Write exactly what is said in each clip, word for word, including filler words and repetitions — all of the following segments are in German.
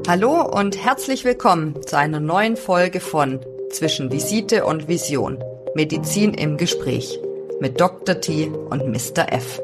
Hallo und herzlich willkommen zu einer neuen Folge von Zwischen Visite und Vision. Medizin im Gespräch mit Doktor T und Mister F.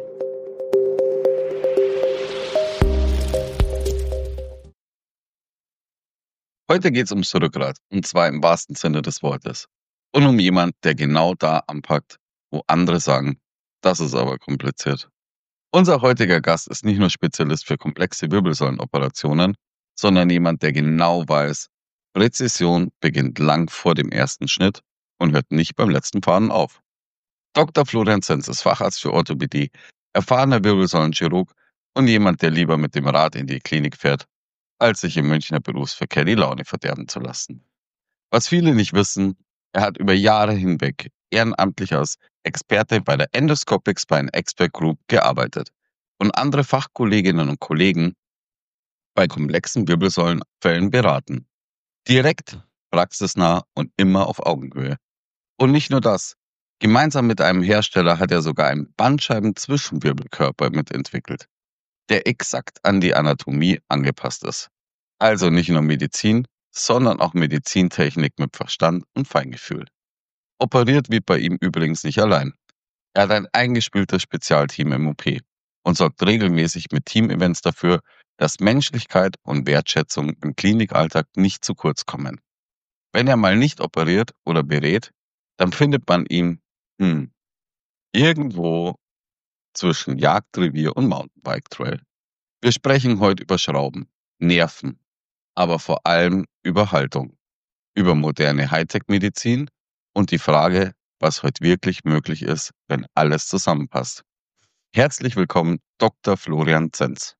Heute geht es ums Rückgrat, und zwar im wahrsten Sinne des Wortes. Und um jemand, der genau da anpackt, wo andere sagen, das ist aber kompliziert. Unser heutiger Gast ist nicht nur Spezialist für komplexe Wirbelsäulenoperationen, sondern jemand, der genau weiß, Präzision beginnt lang vor dem ersten Schnitt und hört nicht beim letzten Faden auf. Doktor Florian Zenz ist Facharzt für Orthopädie, erfahrener Wirbelsäulenchirurg und jemand, der lieber mit dem Rad in die Klinik fährt, als sich im Münchner Berufsverkehr die Laune verderben zu lassen. Was viele nicht wissen, er hat über Jahre hinweg ehrenamtlich als Experte bei der Endoscopic Spine Expert Group gearbeitet und andere Fachkolleginnen und Kollegen bei komplexen Wirbelsäulenfällen beraten. Direkt, praxisnah und immer auf Augenhöhe. Und nicht nur das. Gemeinsam mit einem Hersteller hat er sogar einen Bandscheiben-Zwischenwirbelkörper mitentwickelt, der exakt an die Anatomie angepasst ist. Also nicht nur Medizin, sondern auch Medizintechnik mit Verstand und Feingefühl. Operiert wird bei ihm übrigens nicht allein. Er hat ein eingespieltes Spezialteam im O P und sorgt regelmäßig mit Teamevents dafür, dass Menschlichkeit und Wertschätzung im Klinikalltag nicht zu kurz kommen. Wenn er mal nicht operiert oder berät, dann findet man ihn hm, irgendwo zwischen Jagdrevier und Mountainbike Trail. Wir sprechen heute über Schrauben, Nerven, aber vor allem über Haltung, über moderne Hightech-Medizin und die Frage, was heute wirklich möglich ist, wenn alles zusammenpasst. Herzlich willkommen, Doktor Florian Zenz.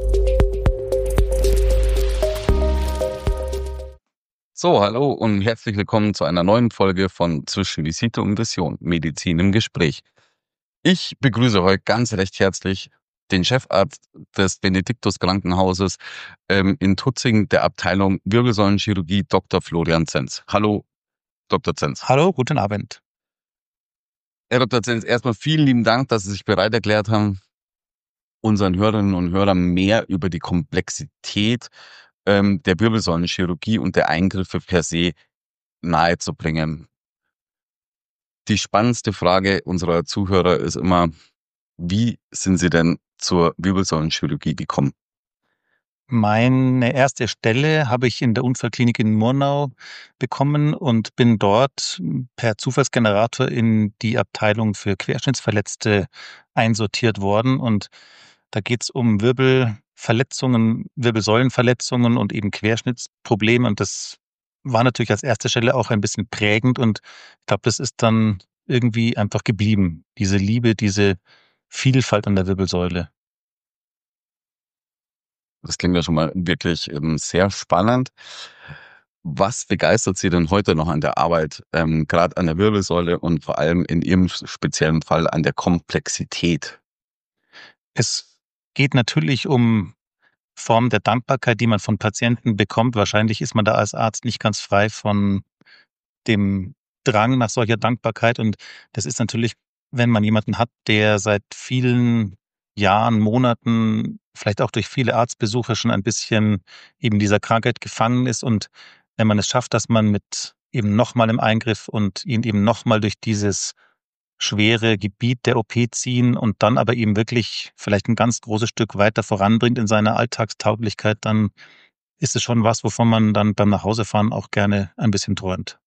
So, hallo und herzlich willkommen zu einer neuen Folge von Zwischen Visite und Vision, Medizin im Gespräch. Ich begrüße heute ganz recht herzlich den Chefarzt des Benediktus Krankenhauses ähm, in Tutzing der Abteilung Wirbelsäulenchirurgie, Doktor Florian Zenz. Hallo, Doktor Zenz. Hallo, guten Abend. Herr Doktor Zenz, erstmal vielen lieben Dank, dass Sie sich bereit erklärt haben, unseren Hörerinnen und Hörern mehr über die Komplexität ähm, der Wirbelsäulenchirurgie und der Eingriffe per se nahezubringen. Die spannendste Frage unserer Zuhörer ist immer, wie sind Sie denn zur Wirbelsäulenchirurgie gekommen? Meine erste Stelle habe ich in der Unfallklinik in Murnau bekommen und bin dort per Zufallsgenerator in die Abteilung für Querschnittsverletzte einsortiert worden. Und da geht es um Wirbelverletzungen, Wirbelsäulenverletzungen und eben Querschnittsprobleme. Und das war natürlich als erste Stelle auch ein bisschen prägend. Und ich glaube, das ist dann irgendwie einfach geblieben. Diese Liebe, diese Vielfalt an der Wirbelsäule. Das klingt ja schon mal wirklich ähm, sehr spannend. Was begeistert Sie denn heute noch an der Arbeit, ähm, gerade an der Wirbelsäule und vor allem in Ihrem speziellen Fall an der Komplexität? Es geht natürlich um Formen der Dankbarkeit, die man von Patienten bekommt. Wahrscheinlich ist man da als Arzt nicht ganz frei von dem Drang nach solcher Dankbarkeit. Und das ist natürlich, wenn man jemanden hat, der seit vielen Jahren, Monaten, vielleicht auch durch viele Arztbesuche schon ein bisschen eben dieser Krankheit gefangen ist. Und wenn man es schafft, dass man mit eben nochmal im Eingriff und ihn eben nochmal durch dieses schwere Gebiet der O P ziehen und dann aber eben wirklich vielleicht ein ganz großes Stück weiter voranbringt in seiner Alltagstauglichkeit, dann ist es schon was, wovon man dann beim Nachhausefahren auch gerne ein bisschen träumt.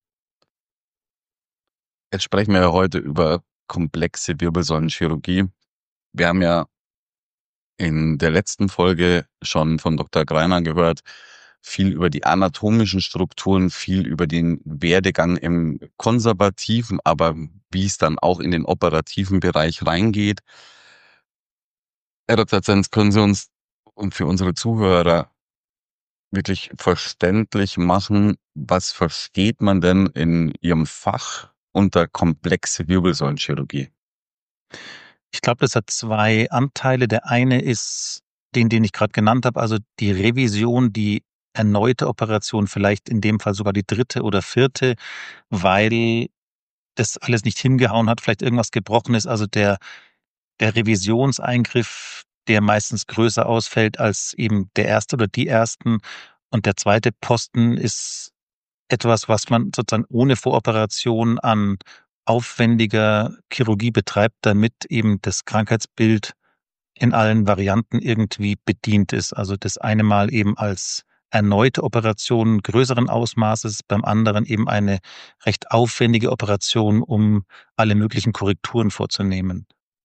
Jetzt sprechen wir ja heute über komplexe Wirbelsäulenchirurgie. Wir haben ja in der letzten Folge schon von Doktor Greiner gehört, viel über die anatomischen Strukturen, viel über den Werdegang im konservativen, aber wie es dann auch in den operativen Bereich reingeht. Herr Doktor Zenz, können Sie uns und für unsere Zuhörer wirklich verständlich machen, was versteht man denn in Ihrem Fach unter komplexe Wirbelsäulenchirurgie? Ich glaube, das hat zwei Anteile. Der eine ist den, den ich gerade genannt habe, also die Revision, die erneute Operation, vielleicht in dem Fall sogar die dritte oder vierte, weil das alles nicht hingehauen hat, vielleicht irgendwas gebrochen ist. Also der, der Revisionseingriff, der meistens größer ausfällt als eben der erste oder die ersten. Und der zweite Posten ist etwas, was man sozusagen ohne Voroperation an aufwendiger Chirurgie betreibt, damit eben das Krankheitsbild in allen Varianten irgendwie bedient ist. Also das eine Mal eben als erneute Operation größeren Ausmaßes, beim anderen eben eine recht aufwendige Operation, um alle möglichen Korrekturen vorzunehmen.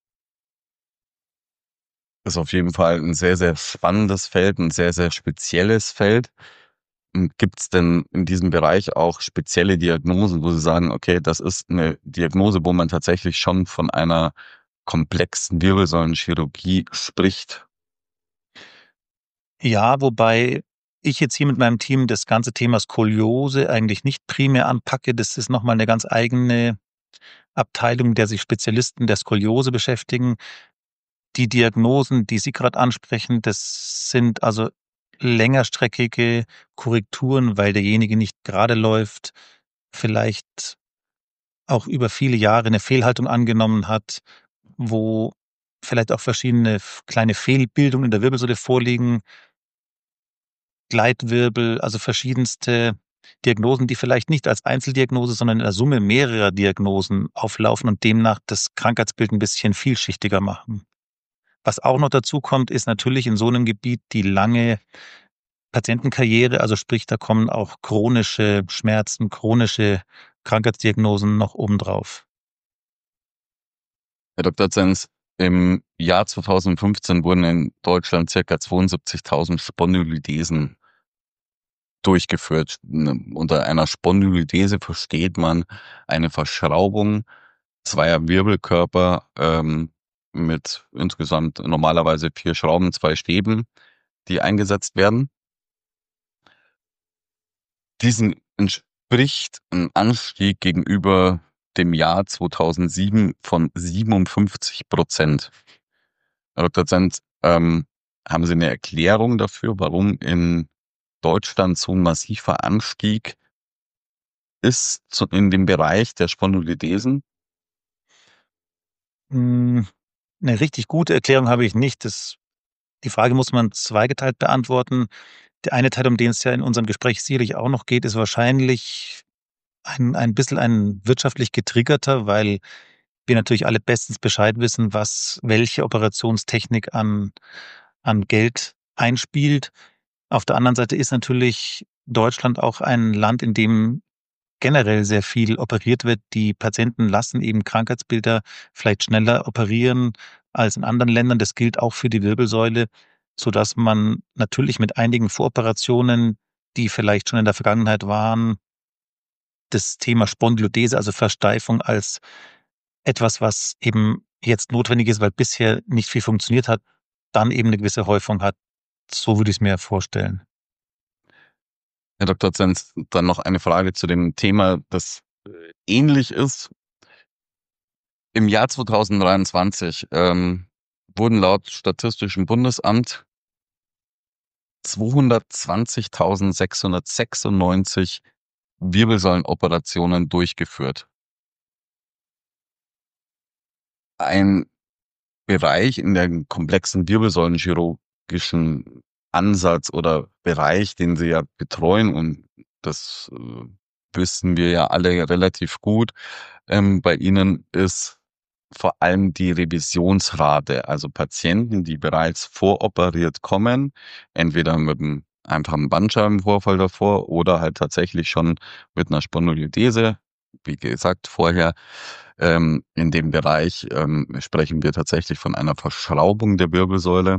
Das ist auf jeden Fall ein sehr, sehr spannendes Feld, ein sehr, sehr spezielles Feld. Gibt es denn in diesem Bereich auch spezielle Diagnosen, wo Sie sagen, okay, das ist eine Diagnose, wo man tatsächlich schon von einer komplexen Wirbelsäulenchirurgie spricht? Ja, wobei ich jetzt hier mit meinem Team das ganze Thema Skoliose eigentlich nicht primär anpacke. Das ist nochmal eine ganz eigene Abteilung, in der sich Spezialisten der Skoliose beschäftigen. Die Diagnosen, die Sie gerade ansprechen, das sind also längerstreckige Korrekturen, weil derjenige nicht gerade läuft, vielleicht auch über viele Jahre eine Fehlhaltung angenommen hat, wo vielleicht auch verschiedene f- kleine Fehlbildungen in der Wirbelsäule vorliegen, Gleitwirbel, also verschiedenste Diagnosen, die vielleicht nicht als Einzeldiagnose, sondern in der Summe mehrerer Diagnosen auflaufen und demnach das Krankheitsbild ein bisschen vielschichtiger machen. Was auch noch dazu kommt, ist natürlich in so einem Gebiet die lange Patientenkarriere, also sprich, da kommen auch chronische Schmerzen, chronische Krankheitsdiagnosen noch obendrauf. Herr Doktor Zenz, im Jahr zweitausendfünfzehn wurden in Deutschland circa zweiundsiebzigtausend Spondylodesen durchgeführt. Ne, Unter einer Spondylodese versteht man eine Verschraubung zweier Wirbelkörper ähm, mit insgesamt normalerweise vier Schrauben, zwei Stäben, die eingesetzt werden. Diesen entspricht ein Anstieg gegenüber dem Jahr zweitausendsieben von siebenundfünfzig Prozent. Herr Doktor Zenz, ähm, haben Sie eine Erklärung dafür, warum in Deutschland so ein massiver Anstieg ist zu, in dem Bereich der Spondylodesen? Hm, eine richtig gute Erklärung habe ich nicht. Das, die Frage muss man zweigeteilt beantworten. Der eine Teil, um den es ja in unserem Gespräch sicherlich auch noch geht, ist wahrscheinlich ein, ein bisschen ein wirtschaftlich getriggerter, weil wir natürlich alle bestens Bescheid wissen, was welche Operationstechnik an, an Geld einspielt. Auf der anderen Seite ist natürlich Deutschland auch ein Land, in dem generell sehr viel operiert wird. Die Patienten lassen eben Krankheitsbilder vielleicht schneller operieren als in anderen Ländern. Das gilt auch für die Wirbelsäule, sodass man natürlich mit einigen Voroperationen, die vielleicht schon in der Vergangenheit waren, das Thema Spondylodese, also Versteifung, als etwas, was eben jetzt notwendig ist, weil bisher nicht viel funktioniert hat, dann eben eine gewisse Häufung hat. So würde ich es mir vorstellen. Herr Doktor Zenz, dann noch eine Frage zu dem Thema, das äh, ähnlich ist. Im Jahr zweitausenddreiundzwanzig ähm, wurden laut Statistischem Bundesamt zweihundertzwanzigtausendsechshundertsechsundneunzig Wirbelsäulenoperationen durchgeführt. Ein Bereich in der komplexen wirbelsäulenchirurgischen Ansatz oder Bereich, den Sie ja betreuen, und das äh, wissen wir ja alle relativ gut, ähm, bei Ihnen ist vor allem die Revisionsrate, also Patienten, die bereits voroperiert kommen, entweder mit einem einfachen Bandscheibenvorfall davor oder halt tatsächlich schon mit einer Spondylodese. Wie gesagt, vorher ähm, in dem Bereich ähm, sprechen wir tatsächlich von einer Verschraubung der Wirbelsäule.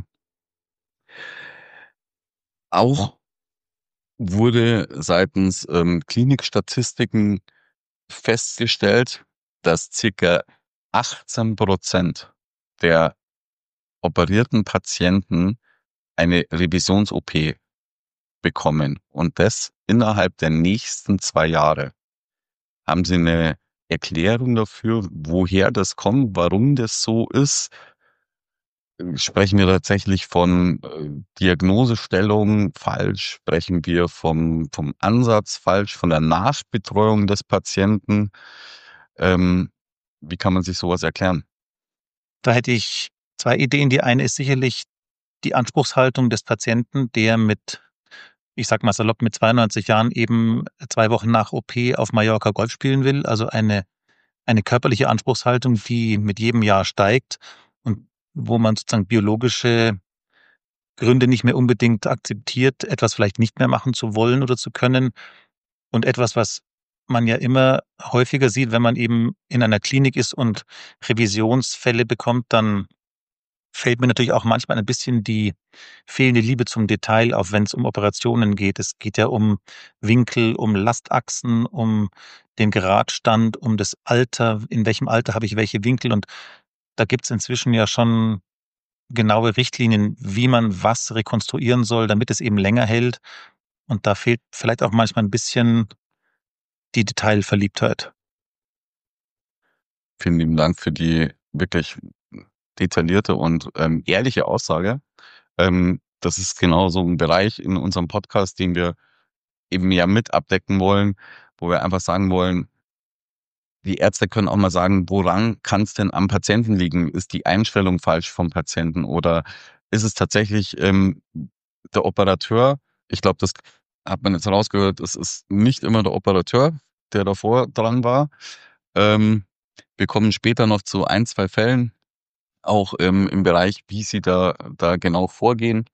Auch wurde seitens ähm, Klinikstatistiken festgestellt, dass circa achtzehn Prozent der operierten Patienten eine Revisions-O P bekommen und das innerhalb der nächsten zwei Jahre. Haben Sie eine Erklärung dafür, woher das kommt, warum das so ist? Sprechen wir tatsächlich von äh, Diagnosestellung falsch? Sprechen wir vom, vom Ansatz falsch, von der Nachbetreuung des Patienten? Ähm, wie kann man sich sowas erklären? Da hätte ich zwei Ideen. Die eine ist sicherlich die Anspruchshaltung des Patienten, der mit ich sag mal salopp, mit zweiundneunzig Jahren eben zwei Wochen nach O P auf Mallorca Golf spielen will. Also eine, eine körperliche Anspruchshaltung, die mit jedem Jahr steigt und wo man sozusagen biologische Gründe nicht mehr unbedingt akzeptiert, etwas vielleicht nicht mehr machen zu wollen oder zu können. Und etwas, was man ja immer häufiger sieht, wenn man eben in einer Klinik ist und Revisionsfälle bekommt, dann fällt mir natürlich auch manchmal ein bisschen die fehlende Liebe zum Detail auf, wenn es um Operationen geht. Es geht ja um Winkel, um Lastachsen, um den Geradstand, um das Alter, in welchem Alter habe ich welche Winkel. Und da gibt es inzwischen ja schon genaue Richtlinien, wie man was rekonstruieren soll, damit es eben länger hält. Und da fehlt vielleicht auch manchmal ein bisschen die Detailverliebtheit. Vielen lieben Dank für die wirklich detaillierte und ähm, ehrliche Aussage. Ähm, das ist genau so ein Bereich in unserem Podcast, den wir eben ja mit abdecken wollen, wo wir einfach sagen wollen, die Ärzte können auch mal sagen, woran kann es denn am Patienten liegen? Ist die Einstellung falsch vom Patienten oder ist es tatsächlich ähm, der Operateur? Ich glaube, das hat man jetzt rausgehört, es ist nicht immer der Operateur, der davor dran war. Ähm, wir kommen später noch zu ein, zwei Fällen, auch ähm, im Bereich, wie sie da, da genau vorgehen.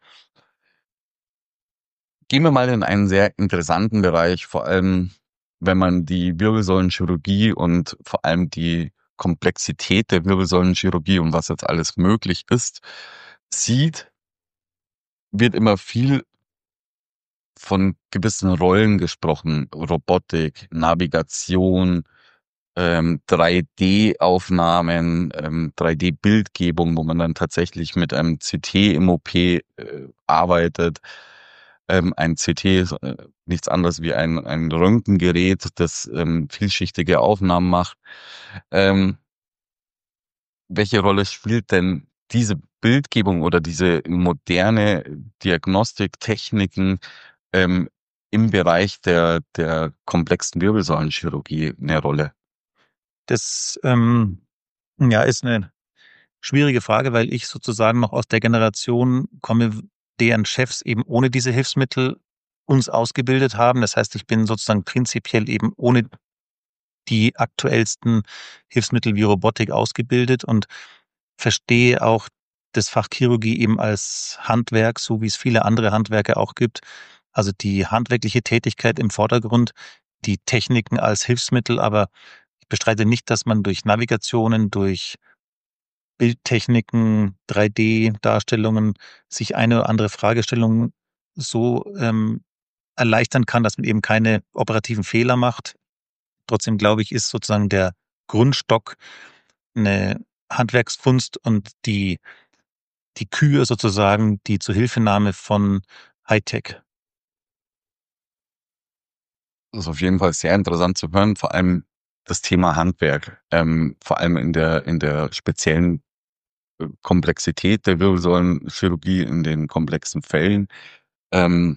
Gehen wir mal in einen sehr interessanten Bereich, vor allem wenn man die Wirbelsäulenchirurgie und vor allem die Komplexität der Wirbelsäulenchirurgie und was jetzt alles möglich ist, sieht, wird immer viel von gewissen Rollen gesprochen. Robotik, Navigation, ähm, drei D-Aufnahmen, ähm, drei D-Bildgebung, wo man dann tatsächlich mit einem C T im O P äh, arbeitet. Ähm, ein C T ist äh, nichts anderes wie ein, ein Röntgengerät, das ähm, vielschichtige Aufnahmen macht. Ähm, welche Rolle spielt denn diese Bildgebung oder diese moderne Diagnostiktechniken ähm, im Bereich der, der komplexen Wirbelsäulenchirurgie eine Rolle? Das ähm, ja, ist eine schwierige Frage, weil ich sozusagen noch aus der Generation komme, deren Chefs eben ohne diese Hilfsmittel uns ausgebildet haben. Das heißt, ich bin sozusagen prinzipiell eben ohne die aktuellsten Hilfsmittel wie Robotik ausgebildet und verstehe auch das Fach Chirurgie eben als Handwerk, so wie es viele andere Handwerke auch gibt. Also die handwerkliche Tätigkeit im Vordergrund, die Techniken als Hilfsmittel, aber ich bestreite nicht, dass man durch Navigationen, durch Bildtechniken, drei D-Darstellungen sich eine oder andere Fragestellung so ähm, erleichtern kann, dass man eben keine operativen Fehler macht. Trotzdem glaube ich, ist sozusagen der Grundstock eine Handwerkskunst und die, die Kür sozusagen die Zuhilfenahme von Hightech. Das ist auf jeden Fall sehr interessant zu hören, vor allem das Thema Handwerk, ähm, vor allem in der, in der speziellen äh, Komplexität der Wirbelsäulenchirurgie in den komplexen Fällen. Ähm,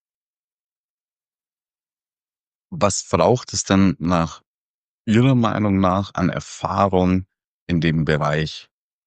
was braucht es denn nach Ihrer Meinung nach an Erfahrung in dem Bereich?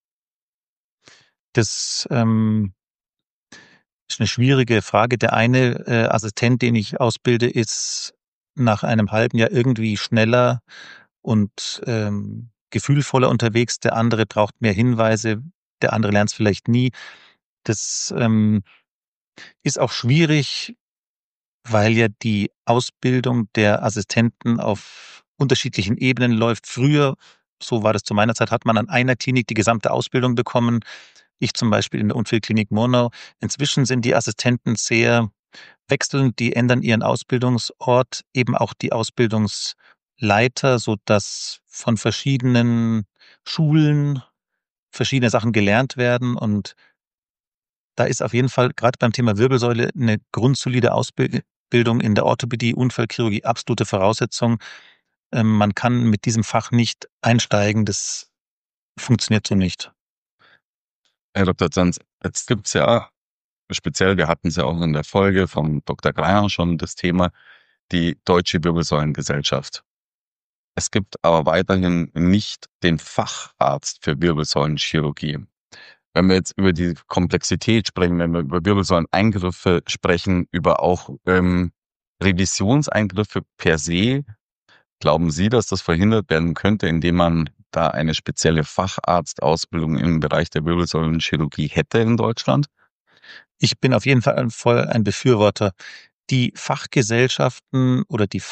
Das ähm, ist eine schwierige Frage. Der eine äh, Assistent, den ich ausbilde, ist nach einem halben Jahr irgendwie schneller und ähm, gefühlvoller unterwegs. Der andere braucht mehr Hinweise. Der andere lernt es vielleicht nie. Das ähm, ist auch schwierig, weil ja die Ausbildung der Assistenten auf unterschiedlichen Ebenen läuft. Früher, so war das zu meiner Zeit, hat man an einer Klinik die gesamte Ausbildung bekommen. Ich zum Beispiel in der Unfallklinik Murnau. Inzwischen sind die Assistenten sehr wechselnd, die ändern ihren Ausbildungsort, eben auch die Ausbildungsleiter, so dass von verschiedenen Schulen verschiedene Sachen gelernt werden. Und da ist auf jeden Fall gerade beim Thema Wirbelsäule eine grundsolide Ausbildung in der Orthopädie, Unfallchirurgie absolute Voraussetzung. Ähm, man kann mit diesem Fach nicht einsteigen, das funktioniert so nicht. Herr Doktor Zanz, jetzt gibt's ja speziell, wir hatten es ja auch in der Folge vom Doktor Greyer schon das Thema, die Deutsche Wirbelsäulengesellschaft. Es gibt aber weiterhin nicht den Facharzt für Wirbelsäulenchirurgie. wenn wir jetzt über die Komplexität sprechen, wenn wir über Wirbelsäuleneingriffe sprechen, über auch ähm, Revisionseingriffe per se, glauben Sie, dass das verhindert werden könnte, indem man da eine spezielle Facharztausbildung im Bereich der Wirbelsäulenchirurgie hätte in Deutschland? Ich bin auf jeden Fall voll ein Befürworter. Die Fachgesellschaften oder die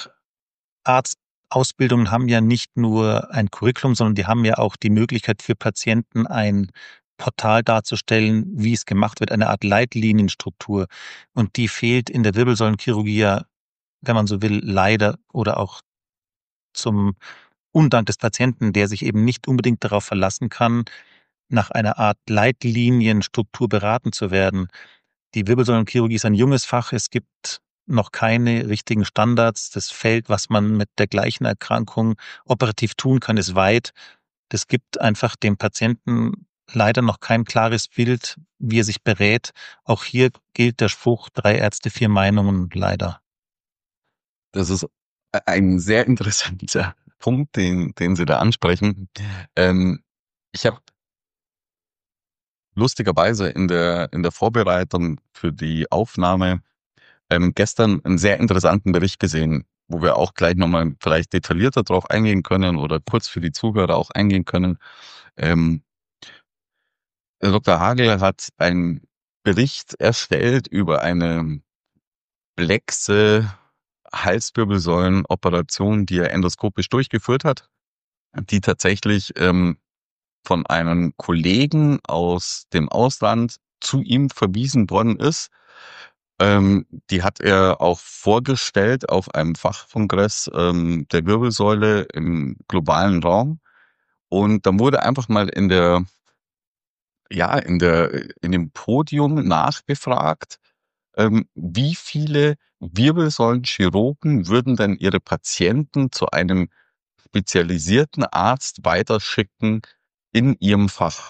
Facharztausbildungen haben ja nicht nur ein Curriculum, sondern die haben ja auch die Möglichkeit für Patienten ein Portal darzustellen, wie es gemacht wird, eine Art Leitlinienstruktur. Und die fehlt in der Wirbelsäulenchirurgie ja, wenn man so will, leider oder auch zum Undank des Patienten, der sich eben nicht unbedingt darauf verlassen kann, nach einer Art Leitlinienstruktur beraten zu werden. Die Wirbelsäulenchirurgie ist ein junges Fach. Es gibt noch keine richtigen Standards. Das Feld, was man mit der gleichen Erkrankung operativ tun kann, ist weit. Das gibt einfach dem Patienten leider noch kein klares Bild, wie er sich berät. Auch hier gilt der Spruch, drei Ärzte, vier Meinungen, leider. Das ist ein sehr interessanter Punkt, den, den Sie da ansprechen. Ähm, ich habe lustigerweise in der, in der Vorbereitung für die Aufnahme ähm, gestern einen sehr interessanten Bericht gesehen, wo wir auch gleich nochmal vielleicht detaillierter drauf eingehen können oder kurz für die Zuhörer auch eingehen können. Ähm, der Doktor Hagel hat einen Bericht erstellt über eine komplexe Halswirbelsäulenoperation, die er endoskopisch durchgeführt hat, die tatsächlich ähm, von einem Kollegen aus dem Ausland zu ihm verwiesen worden ist. Ähm, die hat er auch vorgestellt auf einem Fachkongress ähm, der Wirbelsäule im globalen Raum. Und dann wurde einfach mal in der, ja, in der, in dem Podium nachgefragt, ähm, wie viele Wirbelsäulenchirurgen würden denn ihre Patienten zu einem spezialisierten Arzt weiterschicken in ihrem Fach?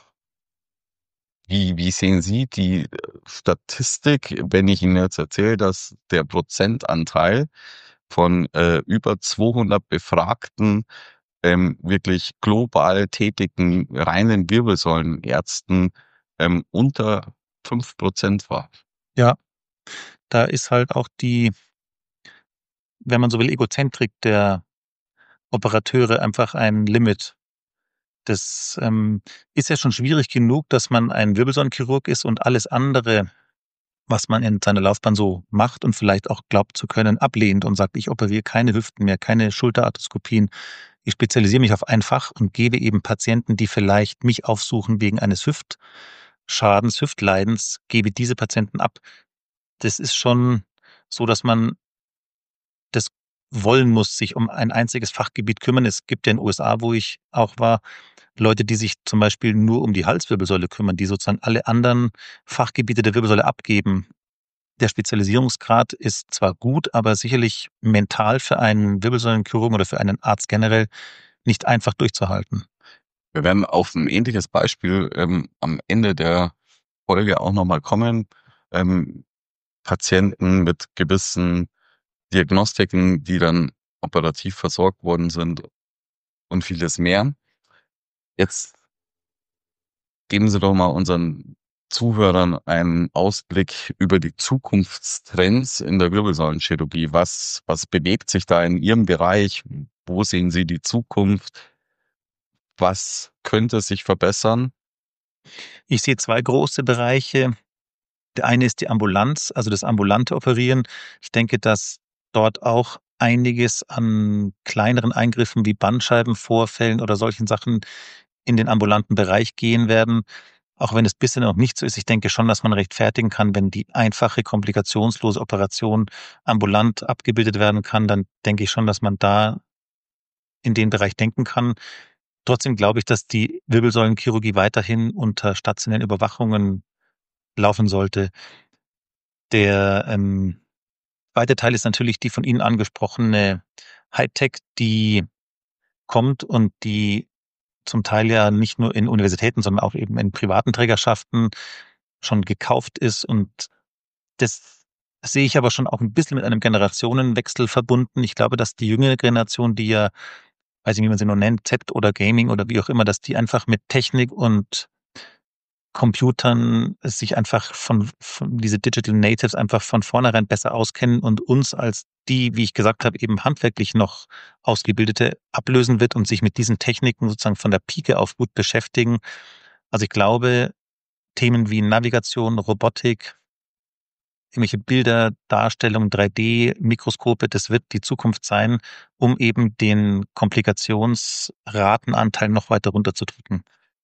Wie, wie sehen Sie die äh, Statistik, wenn ich Ihnen jetzt erzähle, dass der Prozentanteil von äh, über zweihundert befragten, ähm, wirklich global tätigen reinen Wirbelsäulenärzten ähm, unter fünf Prozent war? Ja, da ist halt auch die, wenn man so will, Egozentrik der Operateure einfach ein Limit. Das ähm, ist ja schon schwierig genug, dass man ein Wirbelsäulenchirurg ist und alles andere, was man in seiner Laufbahn so macht und vielleicht auch glaubt zu können, ablehnt und sagt, ich operiere keine Hüften mehr, keine Schulterarthroskopien. Ich spezialisiere mich auf ein Fach und gebe eben Patienten, die vielleicht mich aufsuchen wegen eines Hüftschadens, Hüftleidens, gebe diese Patienten ab. Das ist schon so, dass man das wollen muss, sich um ein einziges Fachgebiet kümmern. Es gibt ja in den U S A, wo ich auch war, Leute, die sich zum Beispiel nur um die Halswirbelsäule kümmern, die sozusagen alle anderen Fachgebiete der Wirbelsäule abgeben. Der Spezialisierungsgrad ist zwar gut, aber sicherlich mental für einen Wirbelsäulenchirurgen oder für einen Arzt generell nicht einfach durchzuhalten. Wir werden auf ein ähnliches Beispiel ähm, am Ende der Folge auch nochmal kommen. Ähm, Patienten mit gewissen Diagnostiken, die dann operativ versorgt worden sind und vieles mehr. Jetzt geben Sie doch mal unseren Zuhörern einen Ausblick über die Zukunftstrends in der Wirbelsäulenchirurgie. Was, was bewegt sich da in Ihrem Bereich? Wo sehen Sie die Zukunft? Was könnte sich verbessern? Ich sehe zwei große Bereiche. Der eine ist die Ambulanz, also das ambulante Operieren. Ich denke, dass dort auch einiges an kleineren Eingriffen wie Bandscheibenvorfällen oder solchen Sachen in den ambulanten Bereich gehen werden. Auch wenn es bisher noch nicht so ist, ich denke schon, dass man rechtfertigen kann, wenn die einfache, komplikationslose Operation ambulant abgebildet werden kann, dann denke ich schon, dass man da in den Bereich denken kann. Trotzdem glaube ich, dass die Wirbelsäulenchirurgie weiterhin unter stationären Überwachungen laufen sollte. Der ähm, zweite Teil ist natürlich die von Ihnen angesprochene Hightech, die kommt und die zum Teil ja nicht nur in Universitäten, sondern auch eben in privaten Trägerschaften schon gekauft ist. Und das sehe ich aber schon auch ein bisschen mit einem Generationenwechsel verbunden. Ich glaube, dass die jüngere Generation, die ja, weiß nicht, wie man sie nur nennt, Z oder Gaming oder wie auch immer, dass die einfach mit Technik und Computern sich einfach von, von diese Digital Natives einfach von vornherein besser auskennen und uns als die, wie ich gesagt habe, eben handwerklich noch Ausgebildete ablösen wird und sich mit diesen Techniken sozusagen von der Pike auf gut beschäftigen. Also ich glaube, Themen wie Navigation, Robotik, irgendwelche Bilder, Darstellung, drei D, Mikroskope, das wird die Zukunft sein, um eben den Komplikationsratenanteil noch weiter runterzudrücken.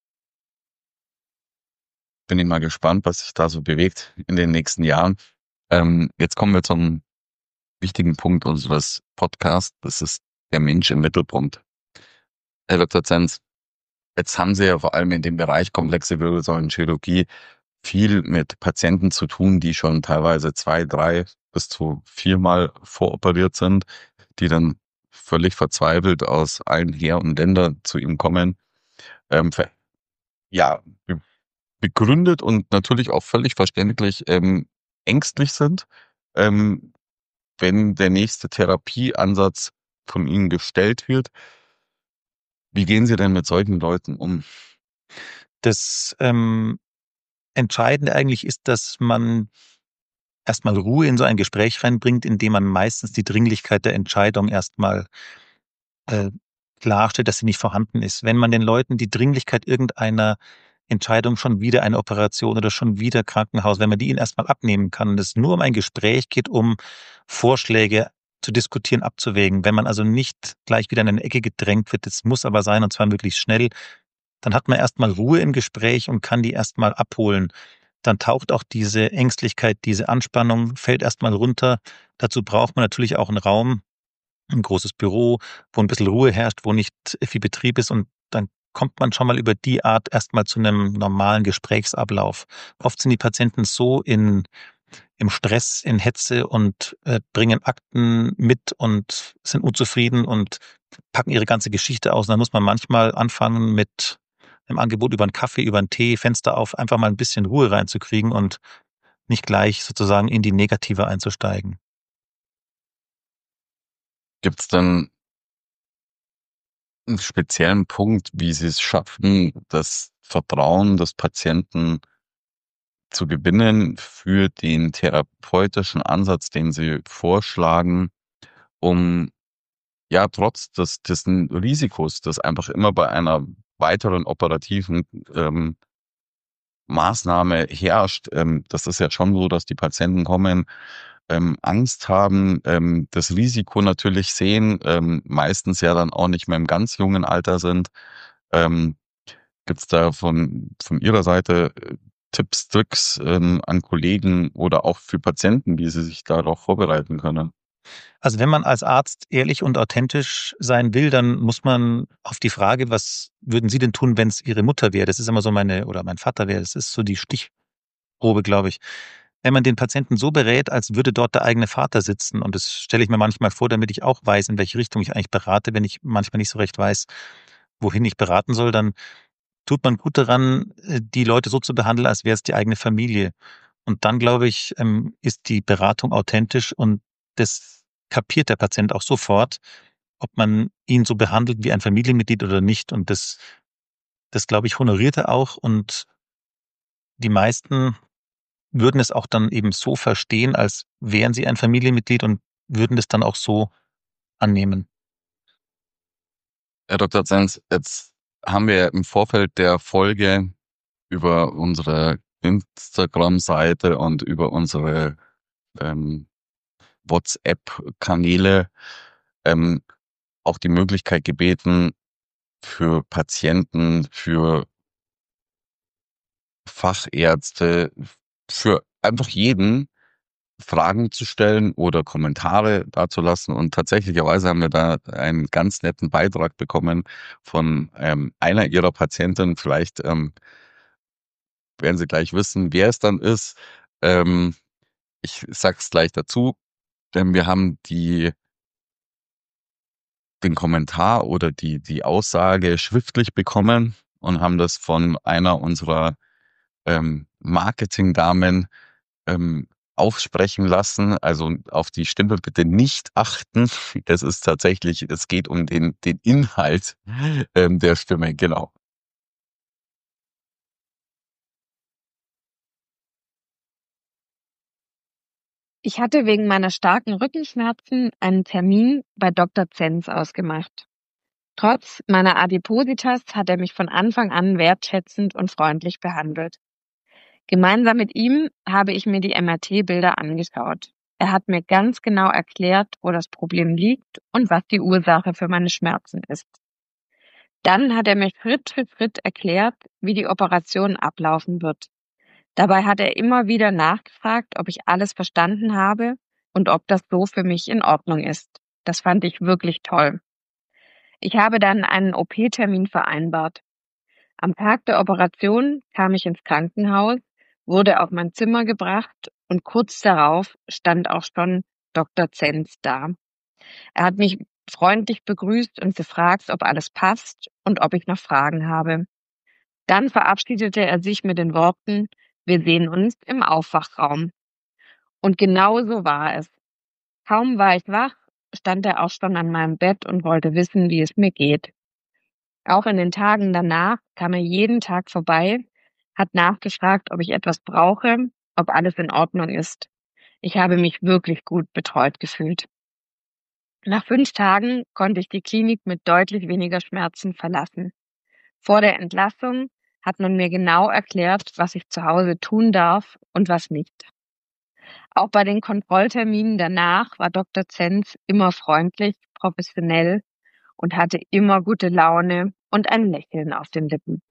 Bin ich mal gespannt, was sich da so bewegt in den nächsten Jahren. Ähm, jetzt kommen wir zum wichtigen Punkt unseres Podcasts. Das ist der Mensch im Mittelpunkt. Herr Doktor Zenz, jetzt haben Sie ja vor allem in dem Bereich komplexe Wirbelsäulenchirurgie viel mit Patienten zu tun, die schon teilweise zwei, drei bis zu viermal voroperiert sind, die dann völlig verzweifelt aus allen Her- und Ländern zu ihm kommen. Ähm, ja, begründet und natürlich auch völlig verständlich ähm, ängstlich sind, ähm, wenn der nächste Therapieansatz von Ihnen gestellt wird. Wie gehen Sie denn mit solchen Leuten um? Das ähm, Entscheidende eigentlich ist, dass man erstmal Ruhe in so ein Gespräch reinbringt, indem man meistens die Dringlichkeit der Entscheidung erstmal äh, klarstellt, dass sie nicht vorhanden ist. Wenn man den Leuten die Dringlichkeit irgendeiner Entscheidung, schon wieder eine Operation oder schon wieder Krankenhaus, wenn man die ihnen erstmal abnehmen kann und es nur um ein Gespräch geht, um Vorschläge zu diskutieren, abzuwägen. Wenn man also nicht gleich wieder in eine Ecke gedrängt wird, das muss aber sein und zwar möglichst schnell, dann hat man erstmal Ruhe im Gespräch und kann die erstmal abholen. Dann taucht auch diese Ängstlichkeit, diese Anspannung, fällt erstmal runter. Dazu braucht man natürlich auch einen Raum, ein großes Büro, wo ein bisschen Ruhe herrscht, wo nicht viel Betrieb ist und dann kommt man schon mal über die Art erstmal zu einem normalen Gesprächsablauf. Oft sind die Patienten so in im Stress, in Hetze und äh, bringen Akten mit und sind unzufrieden und packen ihre ganze Geschichte aus. Und dann muss man manchmal anfangen mit einem Angebot über einen Kaffee, über einen Tee, Fenster auf, einfach mal ein bisschen Ruhe reinzukriegen und nicht gleich sozusagen in die Negative einzusteigen. Gibt es denn einen speziellen Punkt, wie Sie es schaffen, das Vertrauen des Patienten zu gewinnen für den therapeutischen Ansatz, den Sie vorschlagen, um ja trotz des, des Risikos, das einfach immer bei einer weiteren operativen ähm, Maßnahme herrscht, ähm, das ist ja schon so, dass die Patienten kommen, ähm, Angst haben, ähm, das Risiko natürlich sehen, ähm, meistens ja dann auch nicht mehr im ganz jungen Alter sind. Ähm, Gibt es da von, von Ihrer Seite äh, Tipps, Tricks ähm, an Kollegen oder auch für Patienten, wie sie sich darauf vorbereiten können? Also wenn man als Arzt ehrlich und authentisch sein will, dann muss man auf die Frage, was würden Sie denn tun, wenn es Ihre Mutter wäre? Das ist immer so meine, oder mein Vater wäre, das ist so die Stichprobe, glaube ich. Wenn man den Patienten so berät, als würde dort der eigene Vater sitzen, und das stelle ich mir manchmal vor, damit ich auch weiß, in welche Richtung ich eigentlich berate, wenn ich manchmal nicht so recht weiß, wohin ich beraten soll, dann tut man gut daran, äh, die Leute so zu behandeln, als wäre es die eigene Familie. Und dann, glaube ich, ähm, ist die Beratung authentisch und das kapiert der Patient auch sofort, ob man ihn so behandelt wie ein Familienmitglied oder nicht. Und das, das glaube ich, honoriert er auch. Und die meisten würden es auch dann eben so verstehen, als wären sie ein Familienmitglied und würden das dann auch so annehmen. Herr Doktor Zenz, jetzt haben wir im Vorfeld der Folge über unsere Instagram-Seite und über unsere ähm, WhatsApp-Kanäle ähm, auch die Möglichkeit gebeten, für Patienten, für Fachärzte, für einfach jeden Fragen zu stellen oder Kommentare dazulassen. Und tatsächlicherweise haben wir da einen ganz netten Beitrag bekommen von ähm, einer ihrer Patienten. Vielleicht ähm, werden Sie gleich wissen, wer es dann ist. Ähm, ich sag's gleich dazu, denn wir haben die den Kommentar oder die die Aussage schriftlich bekommen und haben das von einer unserer ähm, Marketingdamen ähm, aufsprechen lassen. Also auf die Stimme bitte nicht achten. Es ist tatsächlich, es geht um den, den Inhalt ähm, der Stimme, genau. Ich hatte wegen meiner starken Rückenschmerzen einen Termin bei Doktor Zenz ausgemacht. Trotz meiner Adipositas hat er mich von Anfang an wertschätzend und freundlich behandelt. Gemeinsam mit ihm habe ich mir die M R T-Bilder angeschaut. Er hat mir ganz genau erklärt, wo das Problem liegt und was die Ursache für meine Schmerzen ist. Dann hat er mir Schritt für Schritt erklärt, wie die Operation ablaufen wird. Dabei hat er immer wieder nachgefragt, ob ich alles verstanden habe und ob das so für mich in Ordnung ist. Das fand ich wirklich toll. Ich habe dann einen O P-Termin vereinbart. Am Tag der Operation kam ich ins Krankenhaus, wurde auf mein Zimmer gebracht und kurz darauf stand auch schon Doktor Zenz da. Er hat mich freundlich begrüßt und gefragt, ob alles passt und ob ich noch Fragen habe. Dann verabschiedete er sich mit den Worten: Wir sehen uns im Aufwachraum. Und genau so war es. Kaum war ich wach, stand er auch schon an meinem Bett und wollte wissen, wie es mir geht. Auch in den Tagen danach kam er jeden Tag vorbei, hat nachgefragt, ob ich etwas brauche, ob alles in Ordnung ist. Ich habe mich wirklich gut betreut gefühlt. Nach fünf Tagen konnte ich die Klinik mit deutlich weniger Schmerzen verlassen. Vor der Entlassung hat man mir genau erklärt, was ich zu Hause tun darf und was nicht. Auch bei den Kontrollterminen danach war Doktor Zenz immer freundlich, professionell und hatte immer gute Laune und ein Lächeln auf den Lippen.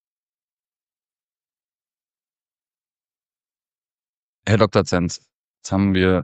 Herr Doktor Zenz, jetzt haben wir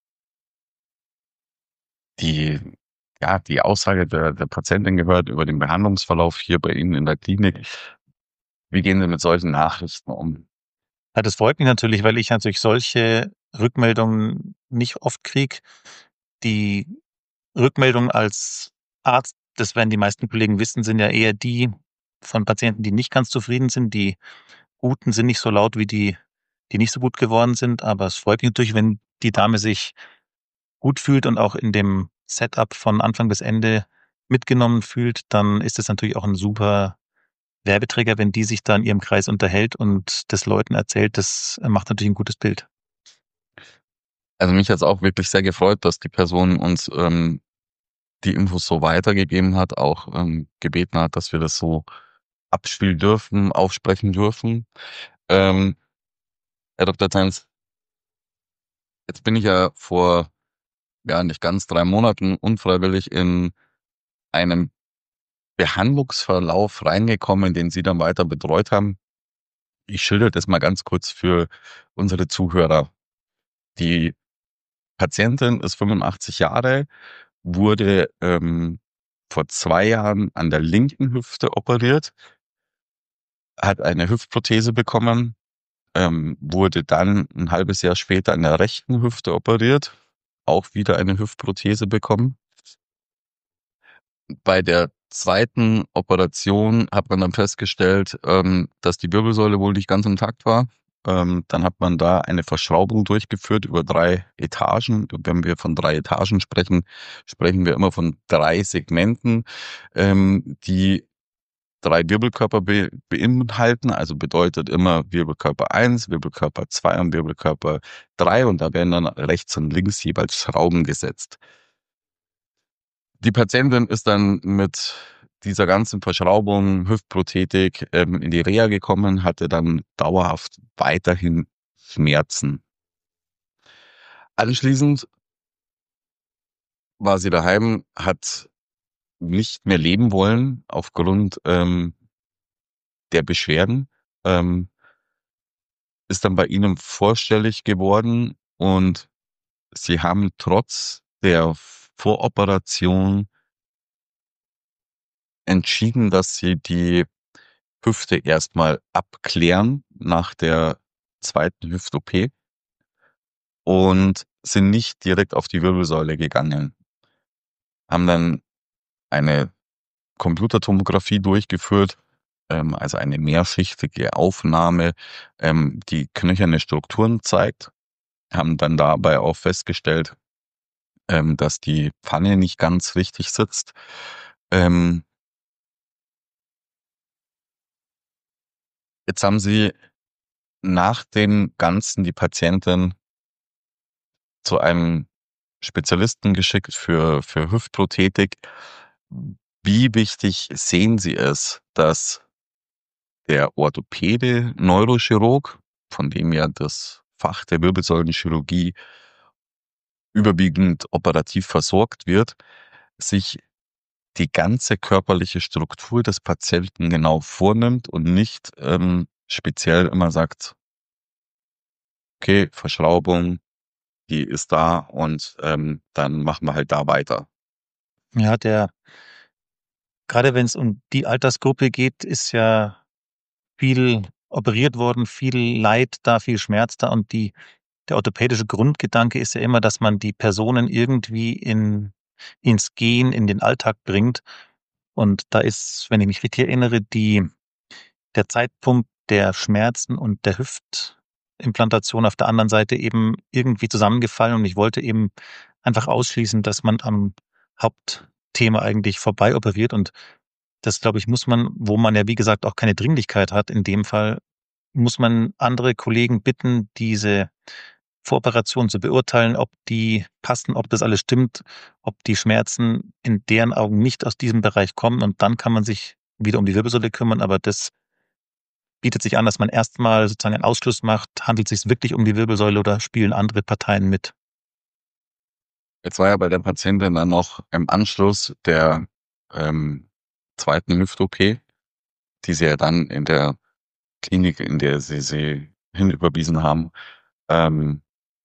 die, ja, die Aussage der, der Patientin gehört über den Behandlungsverlauf hier bei Ihnen in der Klinik. Wie gehen Sie mit solchen Nachrichten um? Ja, das freut mich natürlich, weil ich natürlich solche Rückmeldungen nicht oft kriege. Die Rückmeldungen als Arzt, das werden die meisten Kollegen wissen, sind ja eher die von Patienten, die nicht ganz zufrieden sind. Die Guten sind nicht so laut wie die, die nicht so gut geworden sind. Aber es freut mich natürlich, wenn die Dame sich gut fühlt und auch in dem Setup von Anfang bis Ende mitgenommen fühlt, dann ist es natürlich auch ein super Werbeträger, wenn die sich da in ihrem Kreis unterhält und das Leuten erzählt. Das macht natürlich ein gutes Bild. Also mich hat es auch wirklich sehr gefreut, dass die Person uns ähm, die Infos so weitergegeben hat, auch ähm, gebeten hat, dass wir das so abspielen dürfen, aufsprechen dürfen. Ähm, Herr Doktor Zenz, jetzt bin ich ja vor, ja, nicht ganz drei Monaten unfreiwillig in einem Behandlungsverlauf reingekommen, den Sie dann weiter betreut haben. Ich schilder das mal ganz kurz für unsere Zuhörer. Die Patientin ist fünfundachtzig Jahre, wurde ähm, vor zwei Jahren an der linken Hüfte operiert, hat eine Hüftprothese bekommen, ähm, wurde dann ein halbes Jahr später an der rechten Hüfte operiert, auch wieder eine Hüftprothese bekommen. Bei der zweiten Operation hat man dann festgestellt, ähm, dass die Wirbelsäule wohl nicht ganz intakt war. Ähm, dann hat man da eine Verschraubung durchgeführt über drei Etagen. Wenn wir von drei Etagen sprechen, sprechen wir immer von drei Segmenten, ähm, die drei Wirbelkörper be beinhalten. Also bedeutet immer Wirbelkörper eins, Wirbelkörper zwei und Wirbelkörper drei. Und da werden dann rechts und links jeweils Schrauben gesetzt. Die Patientin ist dann mit dieser ganzen Verschraubung, Hüftprothetik ähm, in die Reha gekommen, hatte dann dauerhaft weiterhin Schmerzen. Anschließend war sie daheim, hat nicht mehr leben wollen aufgrund ähm, der Beschwerden, ähm, ist dann bei Ihnen vorstellig geworden und Sie haben trotz der Voroperation entschieden, dass Sie die Hüfte erstmal abklären nach der zweiten Hüft-O P und sind nicht direkt auf die Wirbelsäule gegangen. Haben dann eine Computertomographie durchgeführt, ähm, also eine mehrschichtige Aufnahme, ähm, die knöcherne Strukturen zeigt. Haben dann dabei auch festgestellt, ähm, dass die Pfanne nicht ganz richtig sitzt. Ähm, jetzt haben Sie nach dem Ganzen die Patientin zu einem Spezialisten geschickt für, für Hüftprothetik. Wie wichtig sehen Sie es, dass der Orthopäde, Neurochirurg, von dem ja das Fach der Wirbelsäulenchirurgie überwiegend operativ versorgt wird, sich die ganze körperliche Struktur des Patienten genau vornimmt und nicht ähm, speziell immer sagt, okay, Verschraubung, die ist da und ähm, dann machen wir halt da weiter. Ja, der, gerade wenn es um die Altersgruppe geht, ist ja viel operiert worden, viel Leid da, viel Schmerz da und die, der orthopädische Grundgedanke ist ja immer, dass man die Personen irgendwie in, ins Gehen, in den Alltag bringt. Und da ist, wenn ich mich richtig erinnere, die, der Zeitpunkt der Schmerzen und der Hüftimplantation auf der anderen Seite eben irgendwie zusammengefallen und ich wollte eben einfach ausschließen, dass man am Hauptthema eigentlich vorbei operiert und das, glaube ich, muss man, wo man ja wie gesagt auch keine Dringlichkeit hat, in dem Fall muss man andere Kollegen bitten, diese Voroperation zu beurteilen, ob die passen, ob das alles stimmt, ob die Schmerzen in deren Augen nicht aus diesem Bereich kommen und dann kann man sich wieder um die Wirbelsäule kümmern, aber das bietet sich an, dass man erstmal sozusagen einen Ausschluss macht, handelt es sich wirklich um die Wirbelsäule oder spielen andere Parteien mit? Jetzt war ja bei der Patientin dann noch im Anschluss der ähm, zweiten Hüft-O P, die sie ja dann in der Klinik, in der sie sie hinüberwiesen haben, ähm,